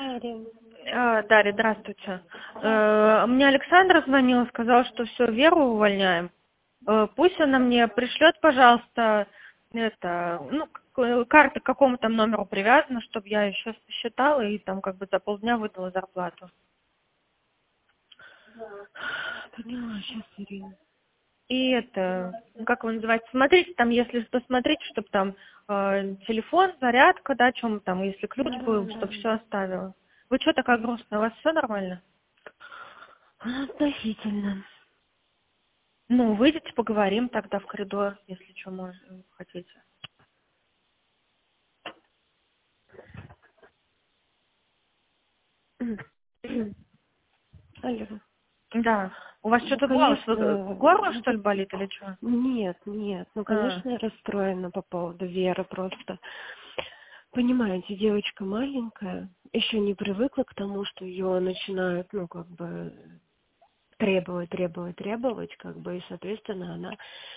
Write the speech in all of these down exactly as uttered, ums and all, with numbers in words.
Дарья. А, Дарья, здравствуйте. Э, Мне Александра звонила, сказала, что все, Веру увольняем. Э, Пусть она мне пришлет, пожалуйста, это, ну, к- карта к какому там номеру привязана, чтобы я еще считала и там как бы за полдня выдала зарплату. Поняла, сейчас, Ирина. И это, как его называется, смотрите там, если что, смотрите, чтобы там э, телефон, зарядка, да, чем там, если ключ Да, был, да. чтобы все оставила. Вы что такая грустная, у вас все нормально? Относительно. Ну, выйдите, поговорим тогда в коридор, если что, может, хотите. Алло. Да. У вас Ну, что-то голос, вы- конечно, горло, ну, что ли, болит или что? нет, нет. Ну, А, конечно, я расстроена по поводу Веры просто. Понимаете, девочка маленькая, еще не привыкла к тому, что ее начинают, ну, как бы, требовать, требовать, требовать, как бы, и, соответственно, она...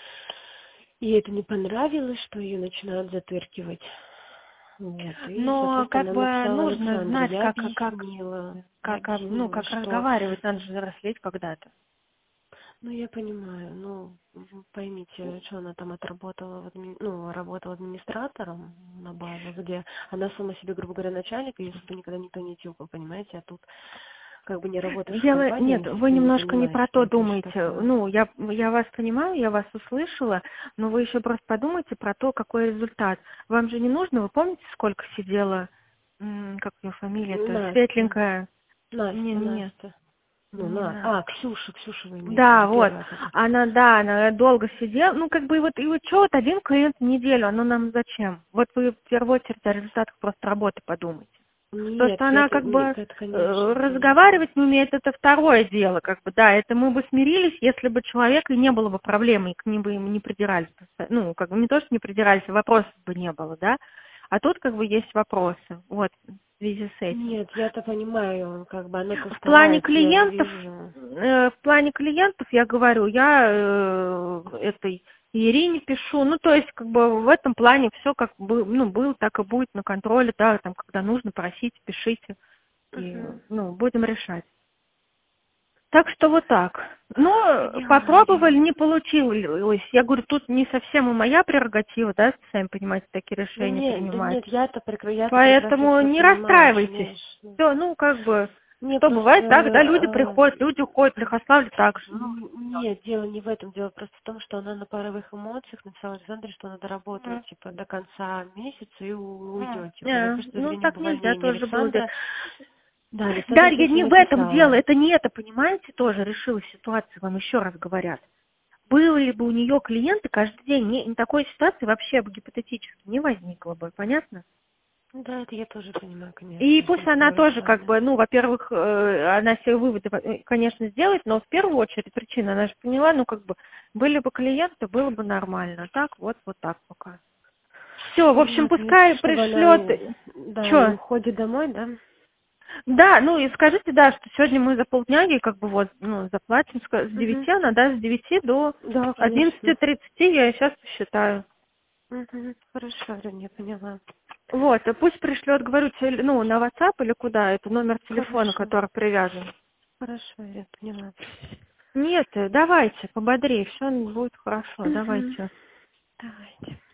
Ей это не понравилось, что ее начинают затыркивать. Вот, и, но соответственно, как она бы написала нужно Александре. знать, Я как, как, как, объяснила, я как, как, ну, объяснила, как что... разговаривать, надо же взрослеть когда-то. Ну, я понимаю, ну, вы поймите, что она там отработала, в адми... ну, работала администратором на базе, где она сама себе, грубо говоря, начальник, и если бы никогда никто не тюкал, понимаете, а тут как бы не работаешь в Дело, компании, нет, если вы ты не немножко не понимаешь, про что то это еще думаете. такое. Ну, я, я вас понимаю, я вас услышала, но вы еще просто подумайте про то, какой результат. Вам же не нужно, вы помните, сколько сидела, м, как ее фамилия-то, Настя, светленькая? Настя, Не-не-не. Настя. Ну, Не на... надо. А, Ксюша, Ксюша вы имеете в Да, виду, вот. первая, которая... Она, да, она долго сидела. Ну, как бы, и вот, и вот что, вот один клиент в неделю, оно нам зачем? Вот вы в первую очередь о результатах просто работы подумайте. То, Нет, что я она это, как бы нет, э, это, конечно, понимаю. разговаривать не умеет, это второе дело, как бы, да, это мы бы смирились, если бы человек и не было бы проблемы, и к ним бы им не придирались. Ну, как бы не то, что не придирались, а вопросов бы не было, да. А тут как бы есть вопросы, вот, в связи с этим. Нет, я-то понимаю, как бы она-то В плане старается, я же клиентов, вижу. э, в плане клиентов я говорю, я э, этой Ирине пишу, ну то есть как бы в этом плане все как бы, ну был, так и будет на контроле, да, там когда нужно, просите, пишите, и Угу. ну будем решать. Так что вот так. Но Поняла, попробовали, Ирина. не получилось. Я говорю, тут не совсем и моя прерогатива, да, сами понимаете, такие Да решения нет, да принимать. нет, я-то прекра... я-то прекрасно Поэтому все не понимаю, расстраивайтесь. конечно. Все, ну, как бы, Не, что просто... бывает так, да, люди э, приходят, люди уходят, в Лихославле так же. Ну, н- нет, дело не в этом, дело просто в том, что она на порывых эмоциях написала Александре, что она доработает, м, типа, до конца месяца и у- м, уйдет, типа. Но, не, конечно, с ну, заверением об так нельзя увольнении тоже было делать. Александра... Да, Александра, Дарья, конечно, не в этом дело, написала. это не это, понимаете, тоже решилась ситуация, вам еще раз говорят. Были бы у нее клиенты каждый день, не, такой ситуации вообще бы гипотетически не возникло бы, понятно? Да, это я тоже понимаю, И конечно, пусть здесь она говорю с тоже, как вами. бы, ну, во-первых, э, она все выводы, э, конечно, сделает, но в первую очередь причина, она же поняла, ну, как бы, были бы клиенты, было бы нормально. А так, вот, вот так пока. Все, в общем, Понятно, если пускай чтобы она, пришлет, и- да, и что? уходит домой, да? Да, ну, и скажите, да, что сегодня мы за полдня ей, как бы, вот, ну, заплатим с Угу. девяти, она, да, с девяти до Да, одиннадцати конечно. тридцати, я сейчас посчитаю. Угу. Хорошо, Ирина, я поняла. Вот, и пусть пришлет, говорю, теле- ну, на WhatsApp или куда, это номер телефона, Хорошо. который привязан. Хорошо, я поняла. Нет, э, давайте, пободрее, все будет хорошо, Угу. давайте. Давайте.